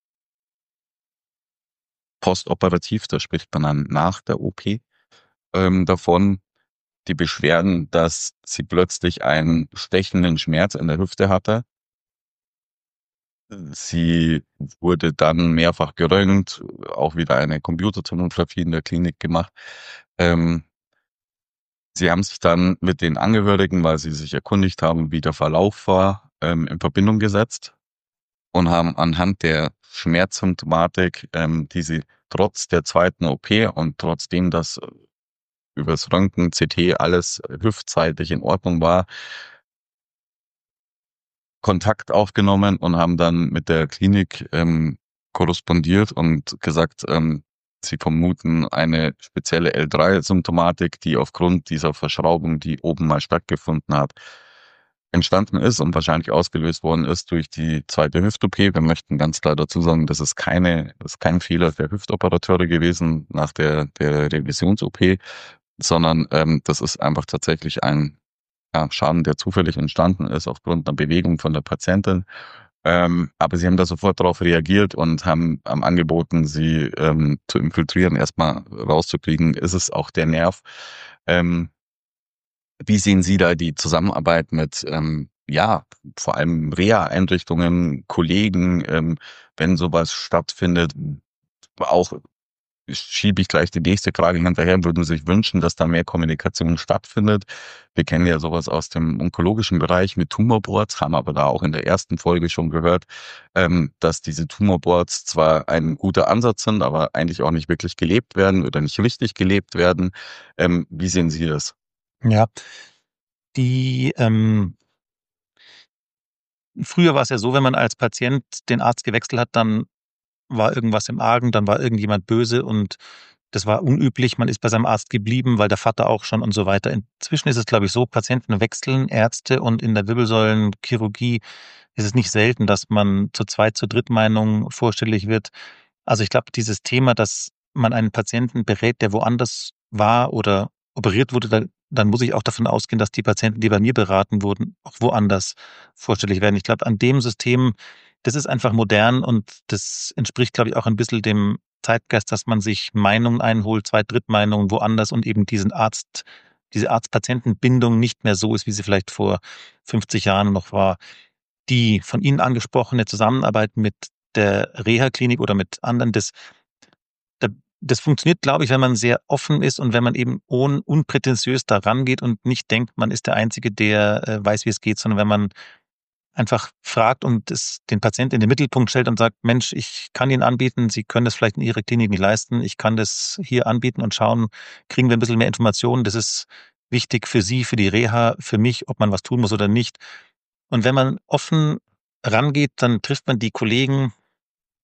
postoperativ, da spricht man dann nach der O P, ähm, davon, die Beschwerden, dass sie plötzlich einen stechenden Schmerz in der Hüfte hatte. Sie wurde dann mehrfach geröntgt, auch wieder eine Computertomographie in der Klinik gemacht. Ähm, sie haben sich dann mit den Angehörigen, weil sie sich erkundigt haben, wie der Verlauf war, ähm, in Verbindung gesetzt und haben anhand der Schmerzsymptomatik, ähm, die sie trotz der zweiten O P und trotzdem, dass übers Röntgen, C T alles hüftseitig in Ordnung war, Kontakt aufgenommen und haben dann mit der Klinik ähm, korrespondiert und gesagt, ähm, sie vermuten eine spezielle L drei Symptomatik, die aufgrund dieser Verschraubung, die oben mal stattgefunden hat, entstanden ist und wahrscheinlich ausgelöst worden ist durch die zweite Hüft-O P. Wir möchten ganz klar dazu sagen, das ist keine, das ist kein Fehler der Hüftoperateure gewesen nach der, der Revisions-O P, sondern ähm, das ist einfach tatsächlich ein ja, Schaden, der zufällig entstanden ist aufgrund einer Bewegung von der Patientin. Ähm, aber sie haben da sofort darauf reagiert und haben ähm, angeboten, sie ähm, zu infiltrieren, erstmal rauszukriegen, ist es auch der Nerv. Ähm, wie sehen Sie da die Zusammenarbeit mit, ähm, ja, vor allem Reha-Einrichtungen, Kollegen, ähm, wenn sowas stattfindet, auch schiebe ich gleich die nächste Frage hinterher, würden Sie sich wünschen, dass da mehr Kommunikation stattfindet. Wir kennen ja sowas aus dem onkologischen Bereich mit Tumorboards, haben aber da auch in der ersten Folge schon gehört, ähm, dass diese Tumorboards zwar ein guter Ansatz sind, aber eigentlich auch nicht wirklich gelebt werden oder nicht richtig gelebt werden. Ähm, wie sehen Sie das? Ja, die ähm, früher war es ja so, wenn man als Patient den Arzt gewechselt hat, dann war irgendwas im Argen, dann war irgendjemand böse und das war unüblich. Man ist bei seinem Arzt geblieben, weil der Vater auch schon und so weiter. Inzwischen ist es, glaube ich, so, Patienten wechseln Ärzte und in der Wirbelsäulenchirurgie ist es nicht selten, dass man zur Zweit-, zur Drittmeinung vorstellig wird. Also ich glaube, dieses Thema, dass man einen Patienten berät, der woanders war oder operiert wurde, da, dann muss ich auch davon ausgehen, dass die Patienten, die bei mir beraten wurden, auch woanders vorstellig werden. Ich glaube, an dem System, das ist einfach modern und das entspricht, glaube ich, auch ein bisschen dem Zeitgeist, dass man sich Meinungen einholt, Zweit-, Drittmeinungen woanders und eben diesen Arzt, diese Arzt-Patienten-Bindung nicht mehr so ist, wie sie vielleicht vor fünfzig Jahren noch war. Die von Ihnen angesprochene Zusammenarbeit mit der Reha-Klinik oder mit anderen, das, da- das funktioniert, glaube ich, wenn man sehr offen ist und wenn man eben un, unprätentiös da rangeht und nicht denkt, man ist der Einzige, der äh, weiß, wie es geht, sondern wenn man einfach fragt und es, den Patienten in den Mittelpunkt stellt und sagt, Mensch, ich kann Ihnen anbieten, Sie können das vielleicht in Ihrer Klinik nicht leisten, ich kann das hier anbieten und schauen, kriegen wir ein bisschen mehr Informationen, das ist wichtig für Sie, für die Reha, für mich, ob man was tun muss oder nicht. Und wenn man offen rangeht, dann trifft man die Kollegen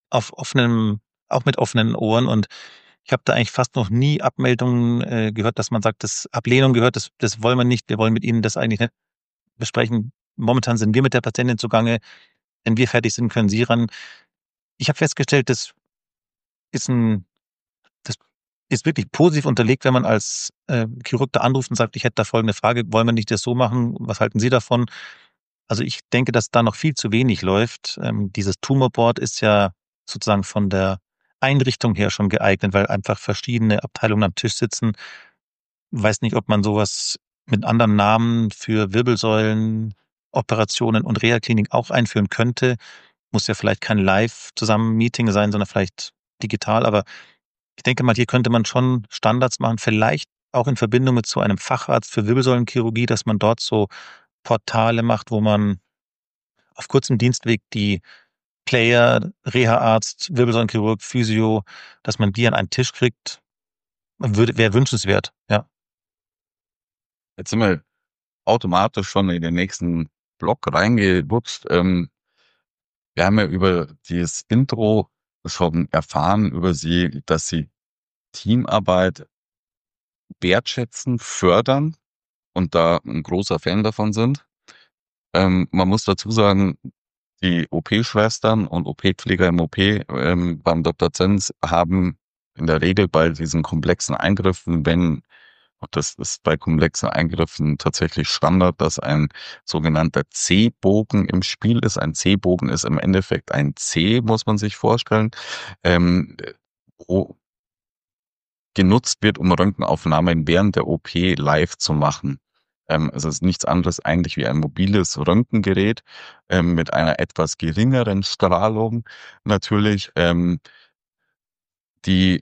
auf offenem, auch mit offenen Ohren, und ich habe da eigentlich fast noch nie Abmeldungen äh, gehört, dass man sagt, das Ablehnung gehört, das, das wollen wir nicht, wir wollen mit Ihnen das eigentlich nicht besprechen. Momentan sind wir mit der Patientin zugange. Wenn wir fertig sind, können Sie ran. Ich habe festgestellt, das ist ein, das ist wirklich positiv unterlegt, wenn man als äh, Chirurg da anruft und sagt, ich hätte da folgende Frage, wollen wir nicht das so machen? Was halten Sie davon? Also ich denke, dass da noch viel zu wenig läuft. Ähm, dieses Tumorboard ist ja sozusagen von der Einrichtung her schon geeignet, weil einfach verschiedene Abteilungen am Tisch sitzen. Weiß nicht, ob man sowas mit anderen Namen für Wirbelsäulen, Operationen und Reha-Klinik auch einführen könnte. Muss ja vielleicht kein Live-Zusammen-Meeting sein, sondern vielleicht digital. Aber ich denke mal, hier könnte man schon Standards machen, vielleicht auch in Verbindung mit so einem Facharzt für Wirbelsäulenchirurgie, dass man dort so Portale macht, wo man auf kurzem Dienstweg die Player, Reha-Arzt, Wirbelsäulenchirurg, Physio, dass man die an einen Tisch kriegt, würde, wäre wünschenswert, ja. Jetzt sind wir automatisch schon in den nächsten Block reingerutscht. Ähm, wir haben ja über dieses Intro schon erfahren über Sie, dass Sie Teamarbeit wertschätzen, fördern und da ein großer Fan davon sind. Ähm, man muss dazu sagen, die O P-Schwestern und O P-Pfleger im O P ähm, beim Doktor Zenz haben in der Regel bei diesen komplexen Eingriffen, wenn, und das ist bei komplexen Eingriffen tatsächlich Standard, dass ein sogenannter C-Bogen im Spiel ist. Ein C-Bogen ist im Endeffekt ein C, muss man sich vorstellen, ähm, wo genutzt wird, um Röntgenaufnahmen während der O P live zu machen. Ähm, es ist nichts anderes eigentlich wie ein mobiles Röntgengerät ähm, mit einer etwas geringeren Strahlung natürlich. Ähm, die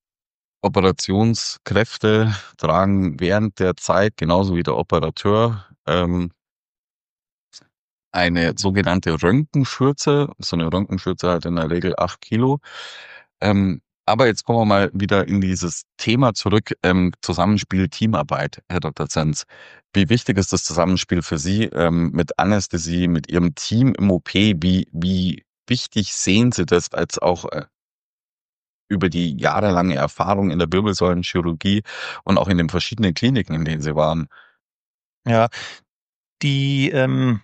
Operationskräfte tragen während der Zeit, genauso wie der Operateur, ähm, eine sogenannte Röntgenschürze. So eine Röntgenschürze hat in der Regel acht Kilo. Ähm, aber jetzt kommen wir mal wieder in dieses Thema zurück, ähm, Zusammenspiel, Teamarbeit, Herr Doktor Zenz. Wie wichtig ist das Zusammenspiel für Sie ähm, mit Anästhesie, mit Ihrem Team im O P? Wie, wie wichtig sehen Sie das als auch äh, über die jahrelange Erfahrung in der Wirbelsäulenchirurgie und auch in den verschiedenen Kliniken, in denen Sie waren? Ja, die, ähm,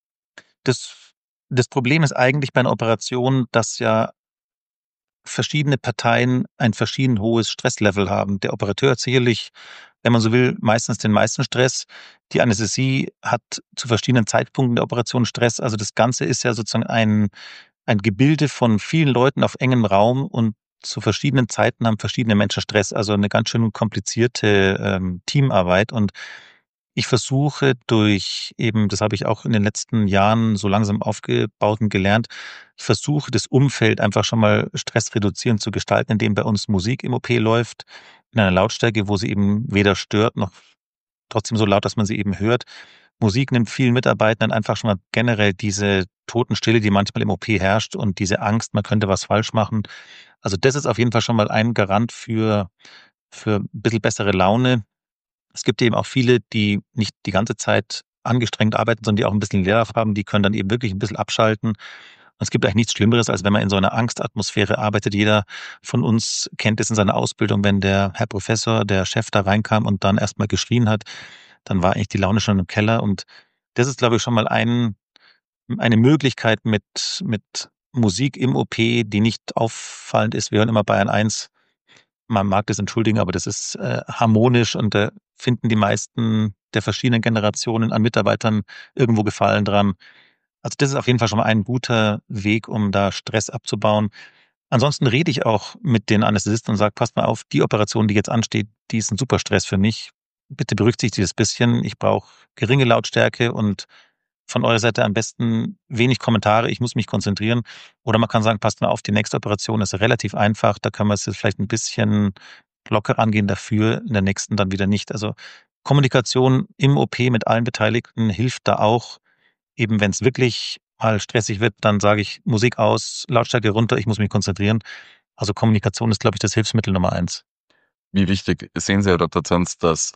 das, das Problem ist eigentlich bei einer Operation, dass ja verschiedene Parteien ein verschieden hohes Stresslevel haben. Der Operateur hat sicherlich, wenn man so will, meistens den meisten Stress. Die Anästhesie hat zu verschiedenen Zeitpunkten der Operation Stress. Also das Ganze ist ja sozusagen ein, ein Gebilde von vielen Leuten auf engem Raum, und zu verschiedenen Zeiten haben verschiedene Menschen Stress. Also eine ganz schön komplizierte ähm, Teamarbeit. Und ich versuche durch eben, das habe ich auch in den letzten Jahren so langsam aufgebaut und gelernt, ich versuche das Umfeld einfach schon mal stressreduzierend zu gestalten, indem bei uns Musik im O P läuft, in einer Lautstärke, wo sie eben weder stört noch trotzdem so laut, dass man sie eben hört. Musik nimmt vielen Mitarbeitern einfach schon mal generell diese Totenstille, die manchmal im O P herrscht, und diese Angst, man könnte was falsch machen. Also das ist auf jeden Fall schon mal ein Garant für, für ein bisschen bessere Laune. Es gibt eben auch viele, die nicht die ganze Zeit angestrengt arbeiten, sondern die auch ein bisschen Leerlauf haben, die können dann eben wirklich ein bisschen abschalten. Und es gibt eigentlich nichts Schlimmeres, als wenn man in so einer Angstatmosphäre arbeitet. Jeder von uns kennt es in seiner Ausbildung, wenn der Herr Professor, der Chef da reinkam und dann erstmal geschrien hat, dann war eigentlich die Laune schon im Keller. Und das ist, glaube ich, schon mal ein, eine Möglichkeit mit, mit Musik im O P, die nicht auffallend ist. Wir hören immer Bayern eins. Man mag das entschuldigen, aber das ist äh, harmonisch, und da finden die meisten der verschiedenen Generationen an Mitarbeitern irgendwo Gefallen dran. Also das ist auf jeden Fall schon mal ein guter Weg, um da Stress abzubauen. Ansonsten rede ich auch mit den Anästhesisten und sage, passt mal auf, die Operation, die jetzt ansteht, die ist ein super Stress für mich. Bitte berücksichtigt das bisschen. Ich brauche geringe Lautstärke und von eurer Seite am besten wenig Kommentare. Ich muss mich konzentrieren. Oder man kann sagen, passt mal auf, die nächste Operation ist relativ einfach. Da können wir es jetzt vielleicht ein bisschen locker angehen, dafür in der nächsten dann wieder nicht. Also Kommunikation im O P mit allen Beteiligten hilft da auch. Eben wenn es wirklich mal stressig wird, dann sage ich Musik aus, Lautstärke runter, ich muss mich konzentrieren. Also Kommunikation ist, glaube ich, das Hilfsmittel Nummer eins. Wie wichtig sehen Sie, Herr Doktor Zenz, dass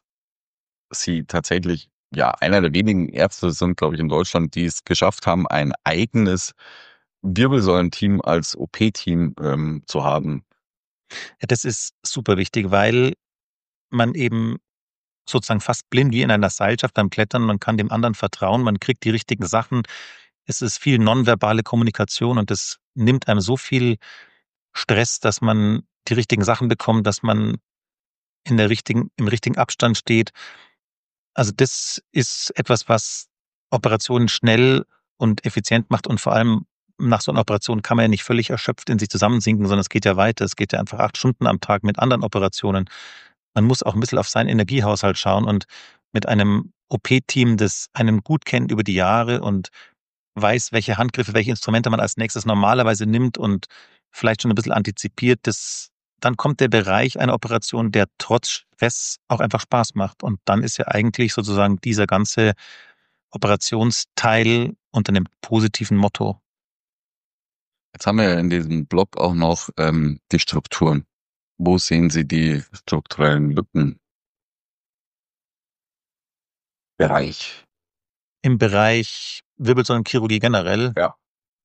Sie tatsächlich ja einer der wenigen Ärzte sind, glaube ich, in Deutschland, die es geschafft haben, ein eigenes Wirbelsäulenteam als O P-Team ähm, zu haben? Ja, das ist super wichtig, weil man eben sozusagen fast blind wie in einer Seilschaft beim Klettern, man kann dem anderen vertrauen, man kriegt die richtigen Sachen. Es ist viel nonverbale Kommunikation und das nimmt einem so viel Stress, dass man die richtigen Sachen bekommt, dass man in der richtigen, im richtigen Abstand steht. Also das ist etwas, was Operationen schnell und effizient macht und vor allem nach so einer Operation kann man ja nicht völlig erschöpft in sich zusammensinken, sondern es geht ja weiter. Es geht ja einfach acht Stunden am Tag mit anderen Operationen. Man muss auch ein bisschen auf seinen Energiehaushalt schauen und mit einem O P-Team, das einen gut kennt über die Jahre und weiß, welche Handgriffe, welche Instrumente man als nächstes normalerweise nimmt und vielleicht schon ein bisschen antizipiert, das, dann kommt der Bereich einer Operation, der trotz Stress auch einfach Spaß macht. Und dann ist ja eigentlich sozusagen dieser ganze Operationsteil unter einem positiven Motto. Jetzt haben wir ja in diesem Blog auch noch ähm, die Strukturen. Wo sehen Sie die strukturellen Lücken? Bereich. Im Bereich Wirbelsäulenchirurgie generell. Ja.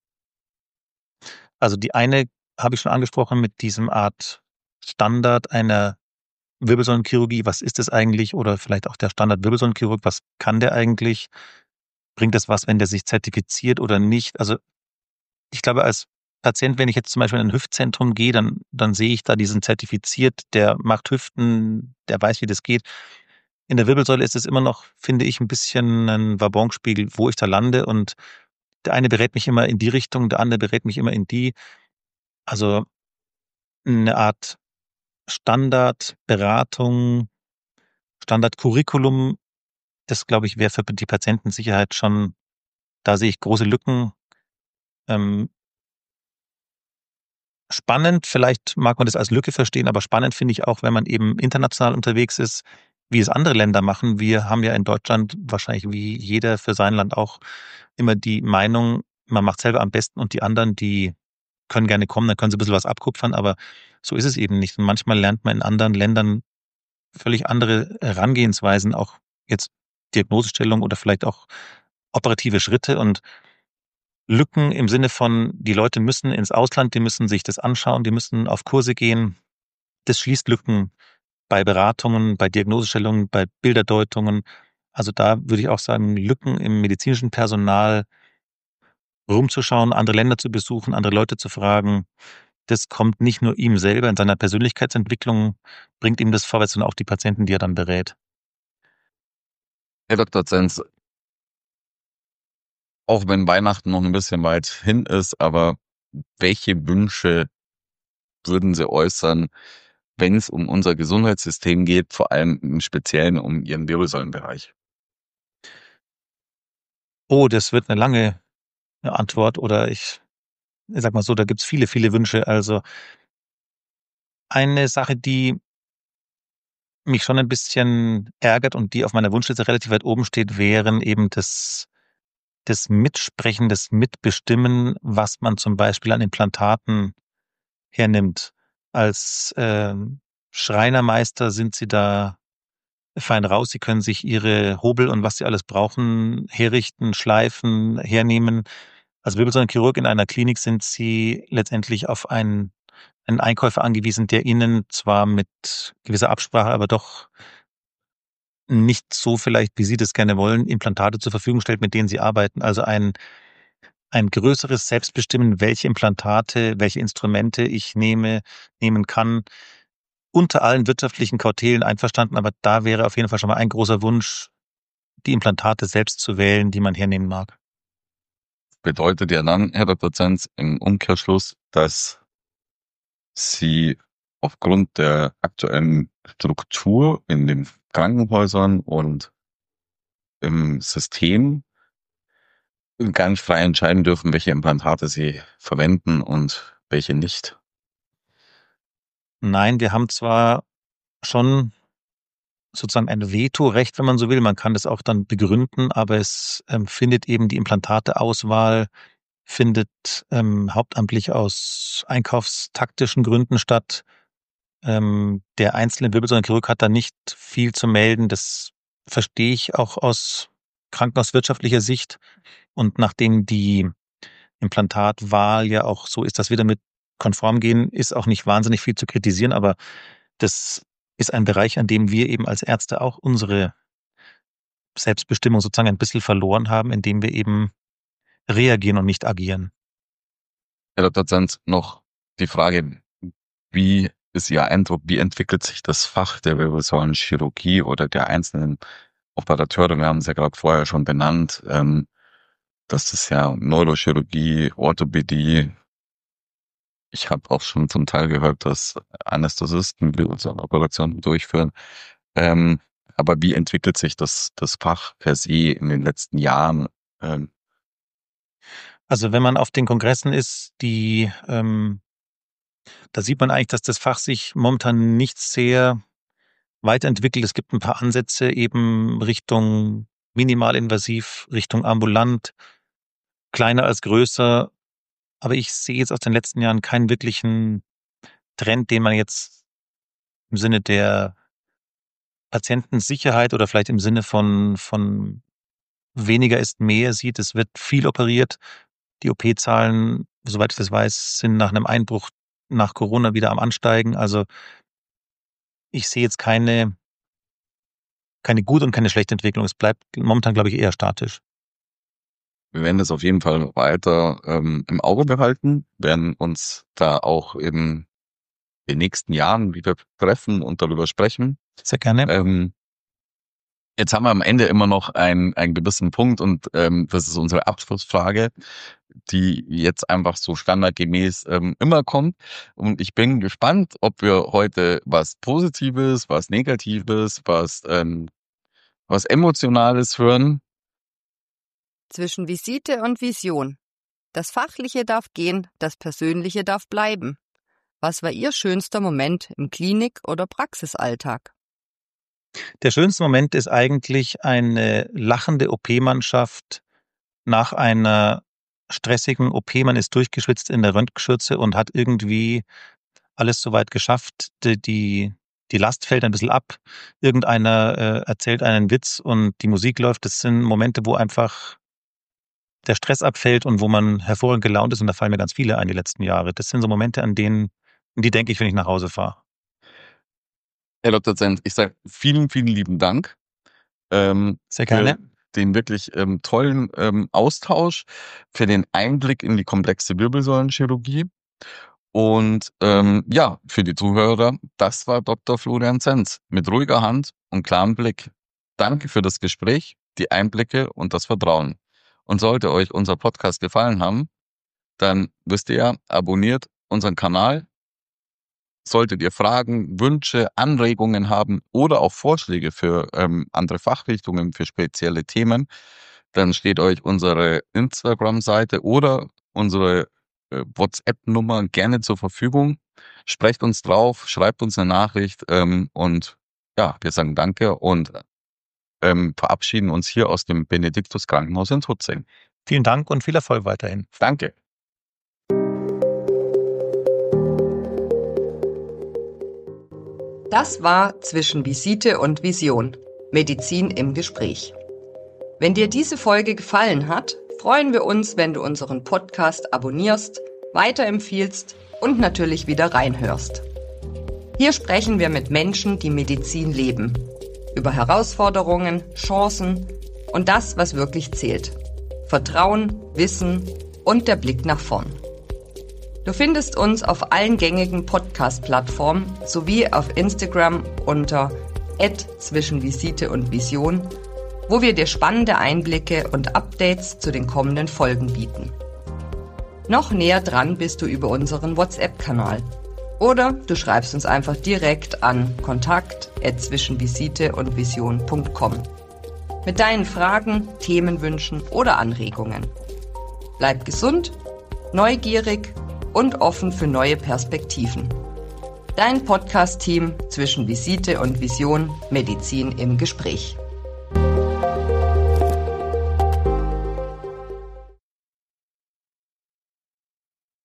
Also die eine habe ich schon angesprochen mit diesem Art Standard einer Wirbelsäulenchirurgie. Was ist es eigentlich? Oder vielleicht auch der Standard Wirbelsäulenchirurg. Was kann der eigentlich? Bringt es was, wenn der sich zertifiziert oder nicht? Also ich glaube, als Patient, wenn ich jetzt zum Beispiel in ein Hüftzentrum gehe, dann, dann sehe ich da diesen zertifiziert, der macht Hüften, der weiß, wie das geht. In der Wirbelsäule ist es immer noch, finde ich, ein bisschen ein Wabonspiegel, wo ich da lande. Und der eine berät mich immer in die Richtung, der andere berät mich immer in die. Also eine Art Standardberatung, Standardcurriculum, das, glaube ich, wäre für die Patientensicherheit schon, da sehe ich große Lücken. Ähm, spannend, vielleicht mag man das als Lücke verstehen, aber spannend finde ich auch, wenn man eben international unterwegs ist, wie es andere Länder machen. Wir haben ja in Deutschland wahrscheinlich wie jeder für sein Land auch immer die Meinung, man macht selber am besten und die anderen, die können gerne kommen, dann können sie ein bisschen was abkupfern, aber so ist es eben nicht. Und manchmal lernt man in anderen Ländern völlig andere Herangehensweisen, auch jetzt Diagnosestellung oder vielleicht auch operative Schritte und Lücken im Sinne von, die Leute müssen ins Ausland, die müssen sich das anschauen, die müssen auf Kurse gehen. Das schließt Lücken bei Beratungen, bei Diagnosestellungen, bei Bilderdeutungen. Also da würde ich auch sagen, Lücken im medizinischen Personal, rumzuschauen, andere Länder zu besuchen, andere Leute zu fragen. Das kommt nicht nur ihm selber in seiner Persönlichkeitsentwicklung, bringt ihm das vorwärts, sondern auch die Patienten, die er dann berät. Herr Doktor Zenz, auch wenn Weihnachten noch ein bisschen weit hin ist, aber welche Wünsche würden Sie äußern, wenn es um unser Gesundheitssystem geht, vor allem im Speziellen um Ihren Wirbelsäulenbereich? Oh, das wird eine lange Antwort oder ich, ich sag mal so, da gibt's viele, viele Wünsche. Also eine Sache, die mich schon ein bisschen ärgert und die auf meiner Wunschliste relativ weit oben steht, wären eben das, das Mitsprechen, das Mitbestimmen, was man zum Beispiel an Implantaten hernimmt. Als ähm, Schreinermeister sind Sie da fein raus. Sie können sich Ihre Hobel und was Sie alles brauchen herrichten, schleifen, hernehmen. Als Wirbelsäulenchirurg in einer Klinik sind Sie letztendlich auf einen, einen Einkäufer angewiesen, der Ihnen zwar mit gewisser Absprache, aber doch nicht so vielleicht, wie Sie das gerne wollen, Implantate zur Verfügung stellt, mit denen Sie arbeiten. Also ein, ein größeres Selbstbestimmen, welche Implantate, welche Instrumente ich nehme, nehmen kann. Unter allen wirtschaftlichen Kautelen einverstanden, aber da wäre auf jeden Fall schon mal ein großer Wunsch, die Implantate selbst zu wählen, die man hernehmen mag. Bedeutet ja dann, Herr Doktor Zenz, im Umkehrschluss, dass Sie aufgrund der aktuellen Struktur in den Krankenhäusern und im System gar nicht frei entscheiden dürfen, welche Implantate Sie verwenden und welche nicht. Nein, wir haben zwar schon sozusagen ein Vetorecht, wenn man so will. Man kann das auch dann begründen, aber es ähm, findet eben die Implantateauswahl findet ähm, hauptamtlich aus einkaufstaktischen Gründen statt. Ähm, der einzelne Wirbelsäulenchirurg hat da nicht viel zu melden. Das verstehe ich auch aus krankenhauswirtschaftlicher Sicht. Und nachdem die Implantatwahl ja auch so ist, dass wir damit konform gehen, ist auch nicht wahnsinnig viel zu kritisieren, aber das ist ein Bereich, an dem wir eben als Ärzte auch unsere Selbstbestimmung sozusagen ein bisschen verloren haben, indem wir eben reagieren und nicht agieren. Herr Doktor Zenz, noch die Frage, wie ist Ihr Eindruck, wie entwickelt sich das Fach der Wirbelsäulenchirurgie oder der einzelnen Operateure? Wir haben es ja gerade vorher schon benannt, ähm, dass das ja Neurochirurgie, Orthopädie, ich habe auch schon zum Teil gehört, dass Anästhesisten Wirbelsäulenoperationen durchführen. Ähm, aber wie entwickelt sich das, das Fach per se in den letzten Jahren? Ähm, Also wenn man auf den Kongressen ist, die ähm, da sieht man eigentlich, dass das Fach sich momentan nicht sehr weiterentwickelt. Es gibt ein paar Ansätze eben Richtung minimalinvasiv, Richtung ambulant, kleiner als größer. Aber ich sehe jetzt aus den letzten Jahren keinen wirklichen Trend, den man jetzt im Sinne der Patientensicherheit oder vielleicht im Sinne von, von weniger ist mehr sieht. Es wird viel operiert. Die O P-Zahlen, soweit ich das weiß, sind nach einem Einbruch nach Corona wieder am Ansteigen. Also ich sehe jetzt keine, keine gute und keine schlechte Entwicklung. Es bleibt momentan, glaube ich, eher statisch. Wir werden das auf jeden Fall weiter ähm, im Auge behalten, werden uns da auch in den nächsten Jahren wieder treffen und darüber sprechen. Sehr gerne. Ähm, jetzt haben wir am Ende immer noch einen, einen gewissen Punkt und ähm, das ist unsere Abschlussfrage, die jetzt einfach so standardgemäß ähm, immer kommt. Und ich bin gespannt, ob wir heute was Positives, was Negatives, was, ähm, was Emotionales hören. Zwischen Visite und Vision. Das Fachliche darf gehen, das Persönliche darf bleiben. Was war Ihr schönster Moment im Klinik- oder Praxisalltag? Der schönste Moment ist eigentlich eine lachende O P-Mannschaft nach einer stressigen O P. Man ist durchgeschwitzt in der Röntgenschürze und hat irgendwie alles soweit geschafft. Die, die, die Last fällt ein bisschen ab. Irgendeiner äh, erzählt einen Witz und die Musik läuft. Das sind Momente, wo einfach der Stress abfällt und wo man hervorragend gelaunt ist. Und da fallen mir ganz viele ein die letzten Jahre. Das sind so Momente, an denen, an die denke ich, wenn ich nach Hause fahre. Herr Doktor Zenz, ich sage vielen, vielen lieben Dank. Ähm, Sehr gerne. Für den wirklich ähm, tollen ähm, Austausch, für den Einblick in die komplexe Wirbelsäulenchirurgie. Und ähm, ja, für die Zuhörer, das war Doktor Florian Zenz mit ruhiger Hand und klarem Blick. Danke für das Gespräch, die Einblicke und das Vertrauen. Und sollte euch unser Podcast gefallen haben, dann wisst ihr ja, abonniert unseren Kanal. Solltet ihr Fragen, Wünsche, Anregungen haben oder auch Vorschläge für ähm, andere Fachrichtungen, für spezielle Themen, dann steht euch unsere Instagram-Seite oder unsere äh, WhatsApp-Nummer gerne zur Verfügung. Sprecht uns drauf, schreibt uns eine Nachricht ähm, und ja, wir sagen Danke und ähm, verabschieden uns hier aus dem Benediktus Krankenhaus in Tutzing. Vielen Dank und viel Erfolg weiterhin. Danke. Das war Zwischen Visite und Vision. Medizin im Gespräch. Wenn dir diese Folge gefallen hat, freuen wir uns, wenn du unseren Podcast abonnierst, weiterempfiehlst und natürlich wieder reinhörst. Hier sprechen wir mit Menschen, die Medizin leben. Über Herausforderungen, Chancen und das, was wirklich zählt. Vertrauen, Wissen und der Blick nach vorn. Du findest uns auf allen gängigen Podcast-Plattformen sowie auf Instagram unter at zwischen Visite und Vision, wo wir dir spannende Einblicke und Updates zu den kommenden Folgen bieten. Noch näher dran bist du über unseren WhatsApp-Kanal. Oder du schreibst uns einfach direkt an kontakt at zwischen Visite und Vision punkt com mit deinen Fragen, Themenwünschen oder Anregungen. Bleib gesund, neugierig und offen für neue Perspektiven. Dein Podcast-Team zwischen Visite und Vision, Medizin im Gespräch.